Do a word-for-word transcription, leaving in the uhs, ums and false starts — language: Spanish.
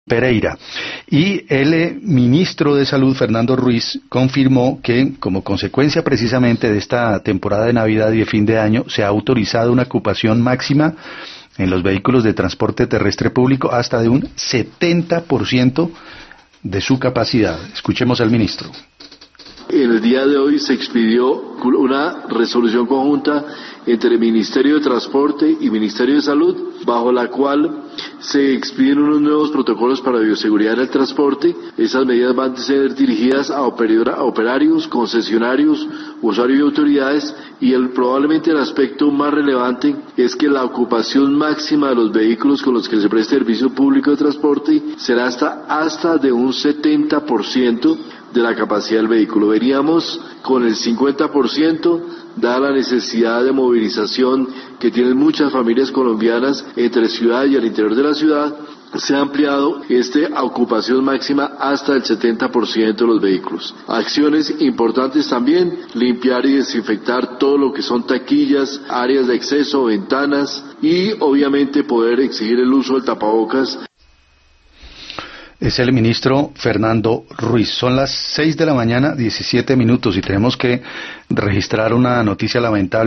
Pereira. Y el eh, ministro de Salud, Fernando Ruiz, confirmó que, como consecuencia precisamente de esta temporada de Navidad y de fin de año, se ha autorizado una ocupación máxima en los vehículos de transporte terrestre público hasta de un setenta por ciento de su capacidad. Escuchemos al ministro. En el día de hoy se expidió una resolución conjunta entre el Ministerio de Transporte y Ministerio de Salud, bajo la cual se expiden unos nuevos protocolos para bioseguridad en el transporte. Esas medidas van a ser dirigidas a operarios, concesionarios, usuarios y autoridades, y el, probablemente el aspecto más relevante es que la ocupación máxima de los vehículos con los que se preste servicio público de transporte será hasta, hasta de un setenta por ciento de la capacidad del vehículo. Veríamos con el cincuenta por ciento, dada la necesidad de movilización que tienen muchas familias colombianas entre ciudad y al interior de la ciudad, se ha ampliado esta ocupación máxima hasta el setenta por ciento de los vehículos. Acciones importantes también: limpiar y desinfectar todo lo que son taquillas, áreas de acceso, ventanas, y obviamente poder exigir el uso del tapabocas. Es el ministro Fernando Ruiz. Son las seis de la mañana, diecisiete minutos, y tenemos que registrar una noticia lamentable.